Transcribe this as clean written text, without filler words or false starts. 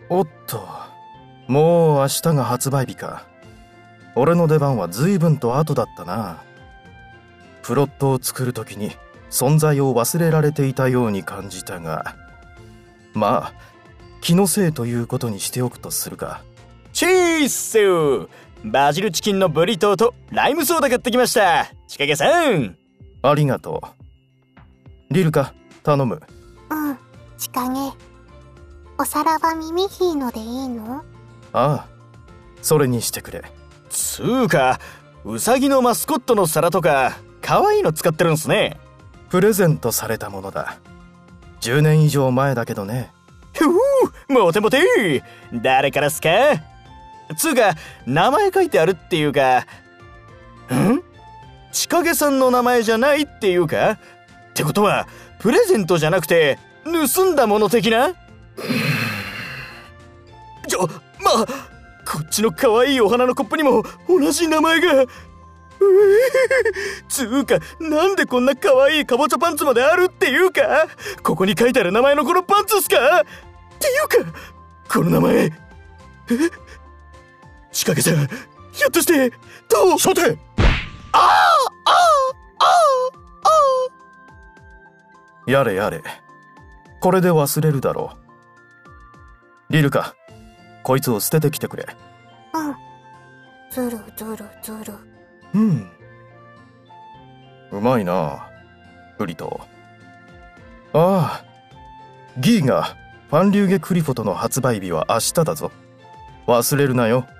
おっと、もう明日が発売日か。俺の出番は随分と後だったな。プロットを作るときに存在を忘れられていたように感じたが、まあ気のせいということにしておくとするか。 チースバジルチキンのブリトーとライムソーダ買ってきました。千景さん。 ありがとう。リルカ、頼む。 うん、千景。お皿はミミヒーのでいいの？ ああ、それにしてくれ。 つうか、ウサギのマスコットの皿とか可愛いの使ってるんすね。 プレゼントされたものだ。10年以上前だけどね。 ふう、モテモテ。誰からっすか？つうか、名前書いてあるっていうか、千景さんの名前じゃないっていうか？ってことはプレゼントじゃなくて盗んだもの的な？まあ、こっちの可愛いお花のコップにも同じ名前が。つうか、なんでこんな可愛いかぼちゃパンツまであるっていうか？ここに書いてある名前のこのパンツっすか？っていうか、この名前、千景さん、ひょっとして初手。やれやれ、これで忘れるだろう。リルカ、こいつを捨ててきてくれ。 うん。ずるずるずる。 うまいな、ブリトー。ああ、ギーがファンリューゲ・クリフォトの発売日は明日だぞ。忘れるなよ。